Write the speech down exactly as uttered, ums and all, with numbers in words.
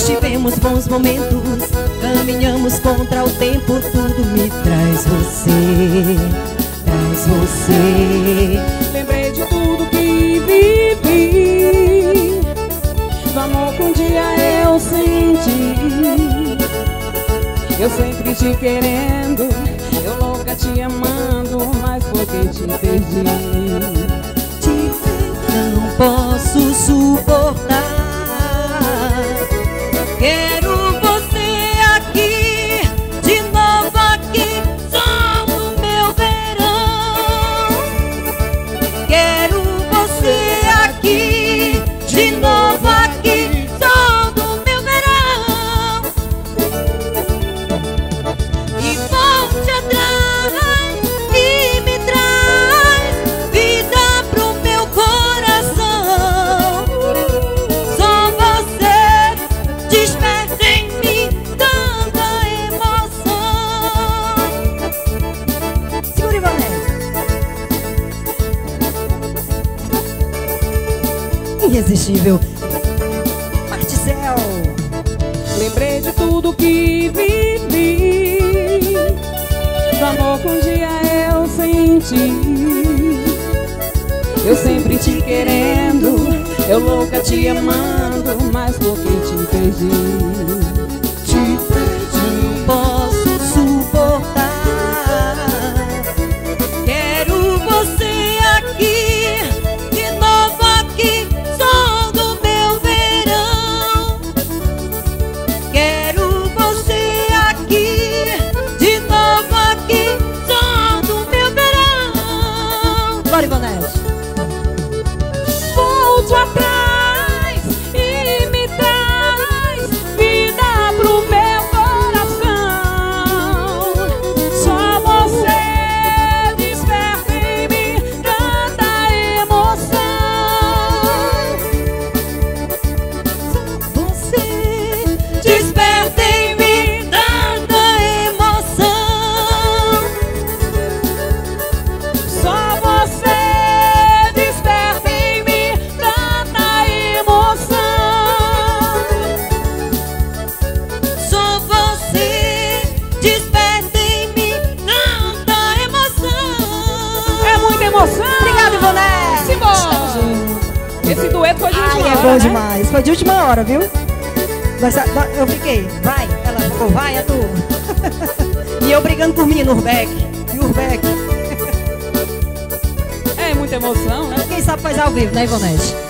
tivemos bons momentos, caminhamos contra o tempo. Tudo me traz você, traz você. Lembrei de tudo que vivi, do amor que um dia eu senti. Eu sempre te querendo, eu louca te amando, mas porque te perdi. Te não posso suportar. Quero você aqui, de novo aqui, só no meu verão. Quero você aqui, de novo aqui, só no meu verão. E volte atrás e me traz vida pro meu coração. Só você desperta em mim tanta emoção. Segura, Ivanete. Irresistível. Marticel. Lembrei de tudo que vivi, do amor que um dia eu senti. Eu sempre te querendo, eu louca te amando, mas porque te perdi. Te não posso suportar. Quero você aqui, de novo aqui, só no meu verão. Quero você aqui, de novo aqui, só no meu verão. Bora, Ivanete. Volto atrás e me traz vida pro meu coração. Só você desperta em mim tanta emoção. Você desperta em mim tanta emoção. Só você desperta em mim tanta emoção. Só você desperta em mim tanta emoção. É muita emoção. Obrigada, Ivonete. Simbora. Esse dueto foi de última Ai, é hora, bom né? demais. Foi de última hora, viu? Nós- nós- eu fiquei, vai. Ela ficou, vai, é tu. E eu brigando por mim no Urbeck. E o Urbeck. É muita emoção, né? Quem sabe faz ao vivo, né, Ivonete?